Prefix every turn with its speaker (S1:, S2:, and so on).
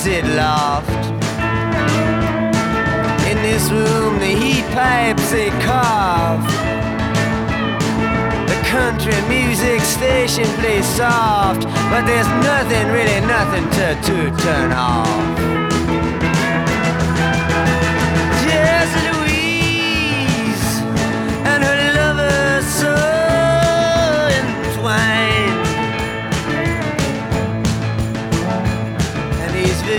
S1: it loft. In this room the heat pipes they cough. The country music station plays soft, but there's nothing, really nothing to turn off.